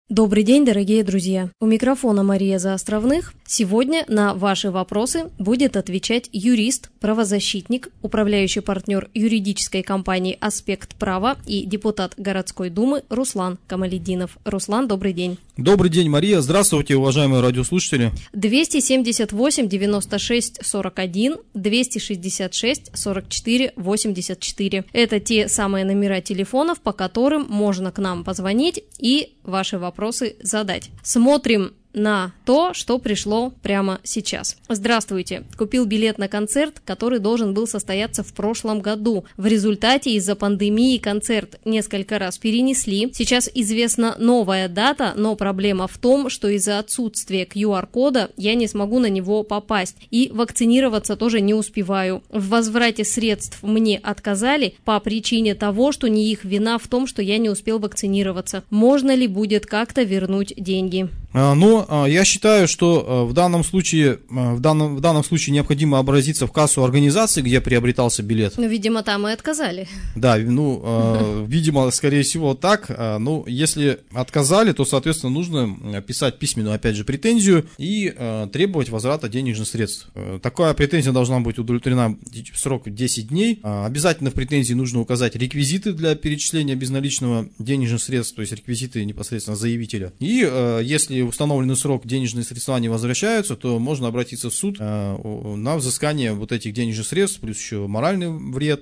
Добрый день, дорогие друзья! У микрофона Мария Заостровных. Сегодня на ваши вопросы будет отвечать юрист, правозащитник, управляющий партнер юридической компании «Аспект права» и депутат городской думы Руслан Камалетдинов. Руслан, добрый день! Добрый день, Мария! Здравствуйте, уважаемые радиослушатели! 278 96 41, 266 44 84. Это те самые номера телефонов, по которым можно к нам позвонить и ваши вопросы задать. Смотрим на то, что пришло прямо сейчас. Здравствуйте. Купил билет на концерт, который должен был состояться в прошлом году. В результате из-за пандемии концерт несколько раз перенесли. Сейчас известна новая дата, но проблема в том, что из-за отсутствия QR-кода я не смогу на него попасть. И вакцинироваться тоже не успеваю. В возврате средств мне отказали по причине того, что не их вина в том, что я не успел вакцинироваться. Можно ли будет как-то вернуть деньги? Я считаю, что в данном случае необходимо обратиться в кассу организации, где приобретался билет. Видимо, там и отказали. Да, видимо, скорее всего так. Если отказали, то, соответственно, нужно писать письменную, опять же, претензию и требовать возврата денежных средств. Такая претензия должна быть удовлетворена в срок 10 дней. Обязательно в претензии нужно указать реквизиты для перечисления безналичного денежных средств, то есть реквизиты непосредственно заявителя. И если установленный срок денежные средства не возвращаются, то можно обратиться в суд на взыскание вот этих денежных средств, плюс еще моральный вред,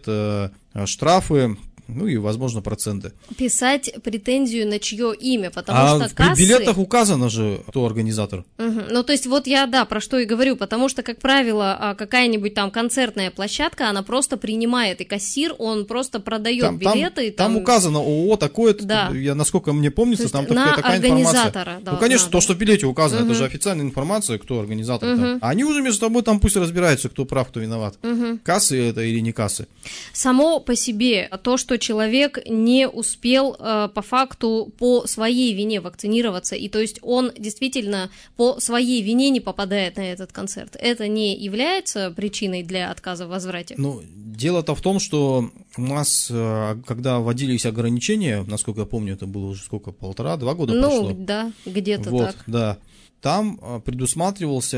штрафы, и, возможно, проценты. Писать претензию на чье имя, потому что кассы... в билетах указано же, кто организатор. Угу. То есть вот я, про что и говорю, потому что, как правило, какая-нибудь там концертная площадка, она просто принимает, и кассир, он просто продает билеты. Там указано ООО такое-то, да. Насколько мне помнится, там такая информация. Конечно, то, что в билете указано, это же официальная информация, кто организатор. Там. А они уже между собой там пусть разбираются, кто прав, кто виноват. Кассы это или не кассы. Само по себе то, что человек не успел по факту по своей вине вакцинироваться, и то есть он действительно по своей вине не попадает на этот концерт. Это не является причиной для отказа в возврате? Дело-то в том, что у нас, когда вводились ограничения, насколько я помню, это было уже 1,5-2 года прошло. Да, где-то вот, так. Да. Там предусматривалась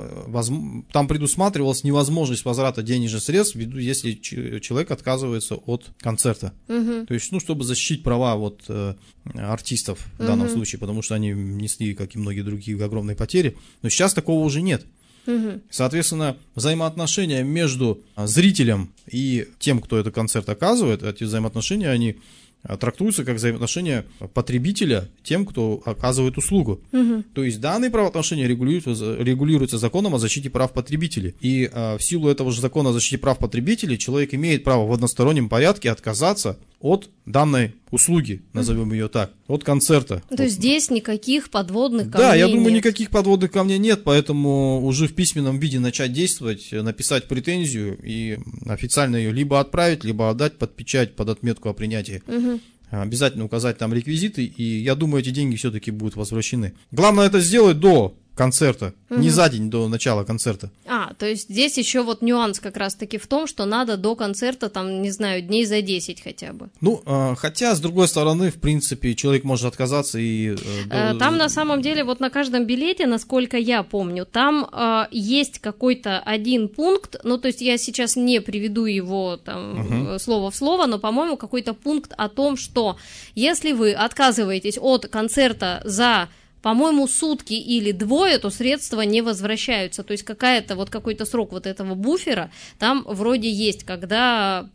невозможность возврата денежных средств, если человек отказывается от концерта. То есть, чтобы защитить права артистов в данном случае, потому что они несли, как и многие другие, огромные потери. Но сейчас такого уже нет. Соответственно, взаимоотношения между зрителем и тем, кто этот концерт оказывает, эти взаимоотношения, они трактуются как взаимоотношения потребителя тем, кто оказывает услугу. То есть данные правоотношения регулируются законом о защите прав потребителей. И в силу этого же закона о защите прав потребителей человек имеет право в одностороннем порядке отказаться от данной услуги, назовем ее так, от концерта. То есть здесь никаких подводных камней нет? Да, я думаю, нет. Никаких подводных камней нет, поэтому уже в письменном виде начать действовать, написать претензию и официально ее либо отправить, либо отдать под печать, под отметку о принятии. Обязательно указать там реквизиты, и я думаю, эти деньги все-таки будут возвращены. Главное это сделать до концерта, не за день до начала концерта. То есть здесь еще нюанс как раз-таки в том, что надо до концерта, дней за 10 хотя бы. Хотя, с другой стороны, в принципе, человек может отказаться и... Там на самом деле, на каждом билете, насколько я помню, там есть какой-то один пункт, то есть я сейчас не приведу его слово в слово, но, по-моему, какой-то пункт о том, что если вы отказываетесь от концерта за... по-моему, сутки или двое, то средства не возвращаются. То есть какой-то срок этого буфера там вроде есть, когда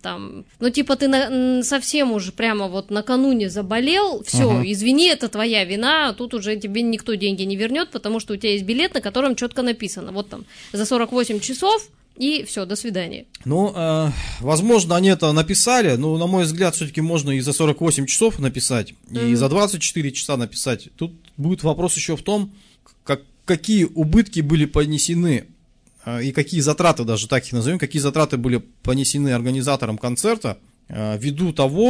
ты совсем уже прямо накануне заболел, все, извини, это твоя вина, тут уже тебе никто деньги не вернет, потому что у тебя есть билет, на котором четко написано, за 48 часов, и все, до свидания. Возможно, они это написали, но, на мой взгляд, все-таки можно и за 48 часов написать, и за 24 часа написать. Тут будет вопрос еще в том, какие убытки были понесены, и какие затраты, даже так их назовем, какие затраты были понесены организаторам концерта, ввиду того,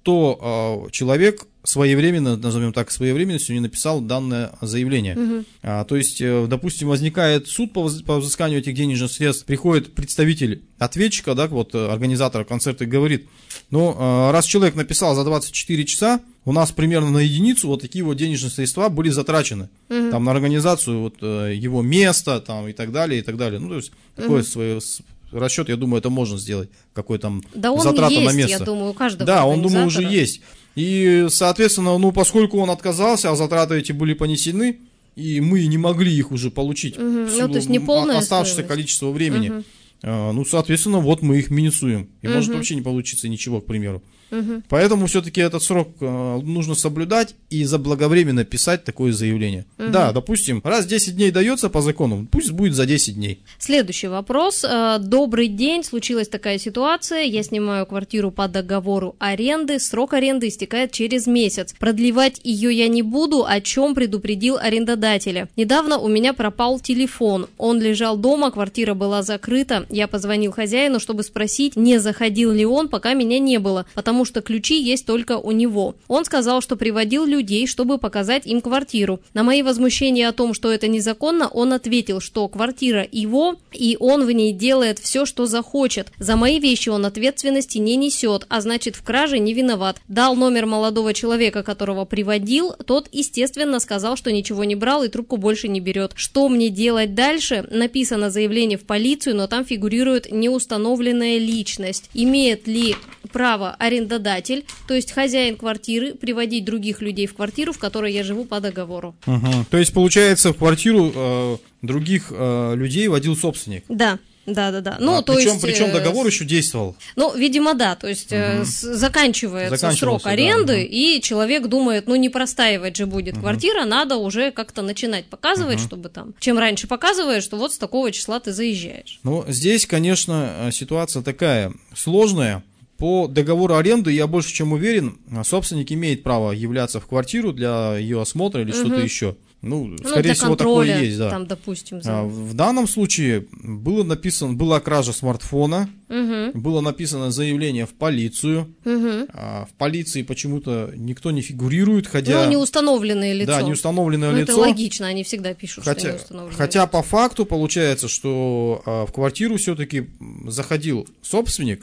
что человек своевременно, назовем так, своевременностью не написал данное заявление. То есть, допустим, возникает суд по взысканию этих денежных средств, приходит представитель ответчика, да, вот организатора концерта, и говорит: ну, раз человек написал за 24 часа, у нас примерно на единицу вот такие вот денежные средства были затрачены. Там на организацию вот его места там, и так далее, и так далее. Ну, то есть, такое свое... Расчет, я думаю, это можно сделать, какой там затрата на место. Я думаю, у каждого. Да, он, думаю, уже есть. И, соответственно, ну, поскольку он отказался, а затраты эти были понесены, и мы не могли их уже получить в силу то есть не полное оставшееся количество времени, ну, соответственно, вот мы их минусуем. И может вообще не получиться ничего, к примеру. Поэтому все-таки этот срок нужно соблюдать и заблаговременно писать такое заявление. Да, допустим, раз 10 дней дается по закону, пусть будет за 10 дней. Следующий вопрос. Добрый день, случилась такая ситуация, я снимаю квартиру по договору аренды, срок аренды истекает через месяц. Продлевать ее я не буду, о чем предупредил арендодателя. Недавно у меня пропал телефон, он лежал дома, квартира была закрыта, я позвонил хозяину, чтобы спросить, не заходил ли он, пока меня не было, потому что ключи есть только у него. Он сказал, что приводил людей, чтобы показать им квартиру. На мои возмущения о том, что это незаконно, он ответил, что квартира его, и он в ней делает все, что захочет. За мои вещи он ответственности не несет, а значит, в краже не виноват. Дал номер молодого человека, которого приводил, тот, естественно, сказал, что ничего не брал и трубку больше не берет. Что мне делать дальше? Написано заявление в полицию, но там фигурирует неустановленная личность. Имеет ли право арендодатель, то есть хозяин квартиры, приводить других людей в квартиру, в которой я живу по договору? То есть, получается, в квартиру других людей водил собственник? Да. Ну, причем договор еще действовал? Ну, видимо, да. То есть заканчивается срок аренды, и человек думает, ну, не простаивать же будет квартира, надо уже как-то начинать показывать, чтобы там... Чем раньше показываешь, что вот с такого числа ты заезжаешь. Ну, здесь, конечно, ситуация такая сложная. По договору аренды, я больше чем уверен, собственник имеет право являться в квартиру для ее осмотра или что-то еще. Ну, скорее всего, контроля, такое есть, да. Там, допустим, в данном случае была кража смартфона, было написано заявление в полицию. В полиции почему-то никто не фигурирует, хотя... Ну, неустановленное лицо. Да, неустановленное лицо. Это логично, они всегда пишут, что неустановленное хотя лицо. По факту получается, что в квартиру все-таки заходил собственник,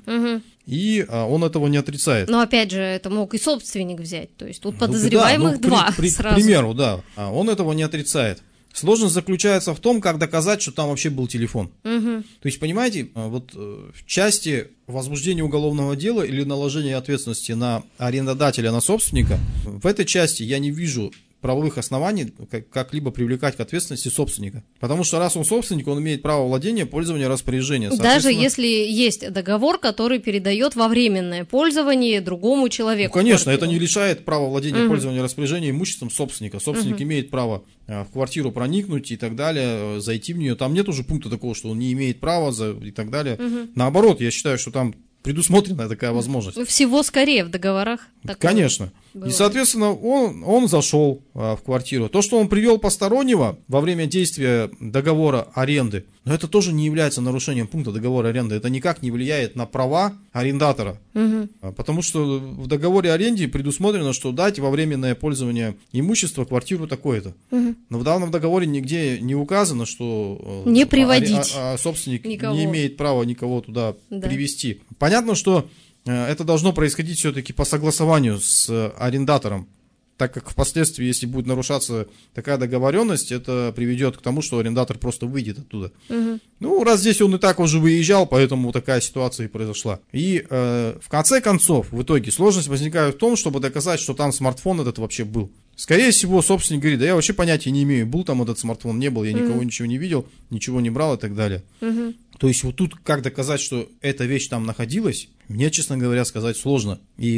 и он этого не отрицает. Но опять же, это мог и собственник взять. То есть тут подозреваемых два сразу. К примеру, да. Он этого не отрицает. Сложность заключается в том, как доказать, что там вообще был телефон. То есть, понимаете, вот в части возбуждения уголовного дела или наложения ответственности на арендодателя, на собственника, в этой части я не вижу правовых оснований как-либо привлекать к ответственности собственника. Потому что раз он собственник, он имеет право владения, пользования, распоряжения. Даже если есть договор, который передает во временное пользование другому человеку. Ну, конечно, это не лишает права владения, пользования, распоряжения имуществом собственника. Собственник имеет право в квартиру проникнуть и так далее, зайти в нее. Там нет уже пункта такого, что он не имеет права и так далее. Наоборот, я считаю, что там предусмотрена такая возможность. Всего скорее в договорах. Конечно. Было. И, соответственно, он зашел в квартиру. То, что он привел постороннего во время действия договора аренды, но это тоже не является нарушением пункта договора аренды. Это никак не влияет на права арендатора. Потому что в договоре аренды предусмотрено, что дать во временное пользование имущества квартиру такое-то. Но в данном договоре нигде не указано, что не приводить собственник никого. Не имеет права никого туда привести. Понятно, что это должно происходить все-таки по согласованию с арендатором, так как впоследствии, если будет нарушаться такая договоренность, это приведет к тому, что арендатор просто выйдет оттуда. Ну, раз здесь он и так уже выезжал, поэтому такая ситуация и произошла. И в конце концов, в итоге, сложность возникает в том, чтобы доказать, что там смартфон этот вообще был. Скорее всего, собственник говорит, да я вообще понятия не имею, был там этот смартфон, не был, я никого ничего не видел, ничего не брал и так далее. То есть вот тут как доказать, что эта вещь там находилась, мне, честно говоря, сказать сложно.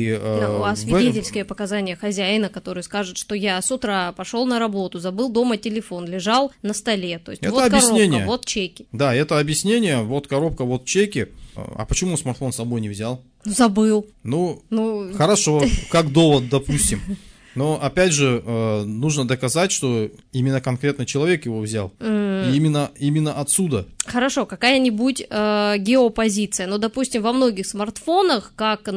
А свидетельские показания хозяина, который скажет, что я с утра пошел на работу, забыл дома телефон, лежал на столе. То есть это вот объяснение. Коробка, вот чеки. Да, это объяснение, вот коробка, вот чеки. А почему смартфон с собой не взял? Забыл. Ну, хорошо, как довод, допустим. Но, опять же, нужно доказать, что именно конкретный человек его взял. И именно отсюда. Хорошо, какая-нибудь геопозиция. Ну, допустим, во многих смартфонах, как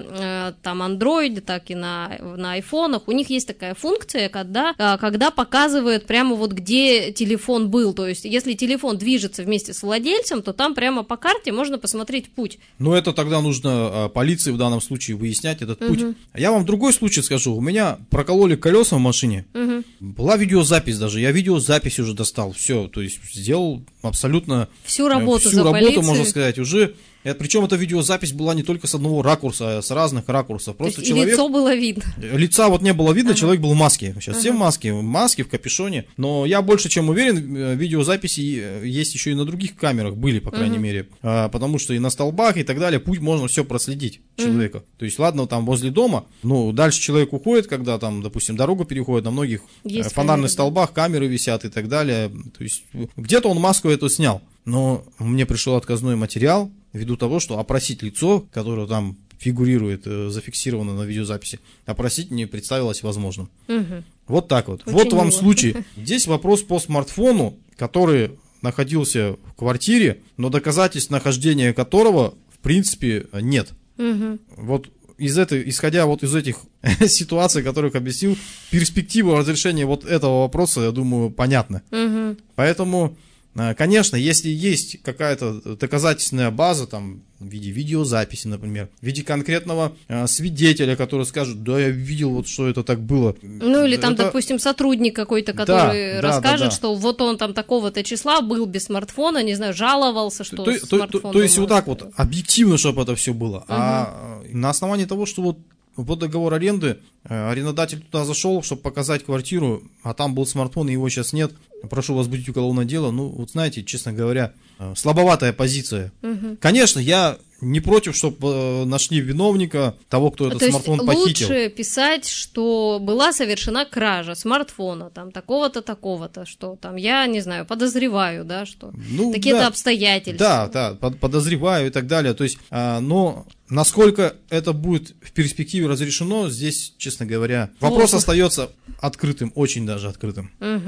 на там Android, так и на айфонах, у них есть такая функция, когда показывают прямо вот где телефон был. То есть, если телефон движется вместе с владельцем, то там прямо по карте можно посмотреть путь. Ну, это тогда нужно полиции в данном случае выяснять этот путь. Я вам другой случай скажу. У меня прокололи колеса в машине. Была видеозапись даже. Я видеозапись уже достал. Все, то есть сделал абсолютно всю работу можно сказать, уже. Причем эта видеозапись была не только с одного ракурса, а с разных ракурсов. Просто человек... лицо было видно. Лица вот не было видно, человек был в маске. Сейчас все в маске, в капюшоне. Но я больше чем уверен, видеозаписи есть еще и на других камерах, были, по крайней мере. Потому что и на столбах и так далее, путь можно все проследить человека. То есть, ладно, там возле дома, но дальше человек уходит, когда там, допустим, дорогу переходит, на многих есть фонарных столбах камеры висят и так далее. То есть, где-то он маску эту снял. Но мне пришел отказной материал ввиду того, что опросить лицо, которое там фигурирует, зафиксировано на видеозаписи, опросить не представилось возможным. Вот так вот. Очень вот вам мило. Случай. Здесь вопрос по смартфону, который находился в квартире, но доказательств нахождения которого, в принципе, нет. Вот исходя вот из этих ситуаций, которых объяснил, перспектива разрешения вот этого вопроса, я думаю, понятна. Поэтому... Конечно, если есть какая-то доказательственная база, там, в виде видеозаписи, например, в виде конкретного свидетеля, который скажет, да, я видел, вот что это так было. Ну, или там, допустим, сотрудник какой-то, который расскажет, что вот он там такого-то числа был без смартфона, не знаю, жаловался, что смартфон... То есть вот так вот, объективно, чтобы это все было. А на основании того, что вот договор аренды, арендодатель туда зашел, чтобы показать квартиру, а там был смартфон, и его сейчас нет. Прошу возбудить уголовное дело. Ну, вот знаете, честно говоря, слабоватая позиция. Конечно, я не против, чтобы нашли виновника, того, кто этот смартфон похитил. Лучше писать, что была совершена кража смартфона, там, такого-то, такого-то, что там, я не знаю, подозреваю, да, что такие-то обстоятельства. Да, подозреваю и так далее. То есть, но насколько это будет в перспективе разрешено, здесь, честно говоря, вопрос остается открытым, очень даже открытым.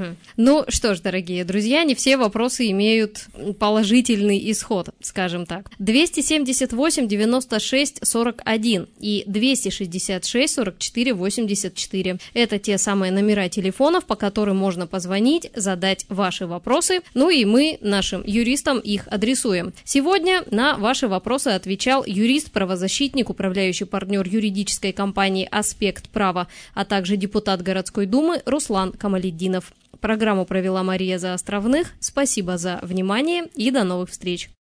Ну что ж, дорогие друзья, не все вопросы имеют положительный исход, скажем так. 278 96 41 и 266 44 84. Это те самые номера телефонов, по которым можно позвонить, задать ваши вопросы, ну и мы нашим юристам их адресуем. Сегодня на ваши вопросы отвечал юрист-правозащитник, управляющий партнер юридической компании «Аспект права», а также депутат городской думы Руслан Камалетдинов. Программу провела Мария Заостровных. Спасибо за внимание и до новых встреч.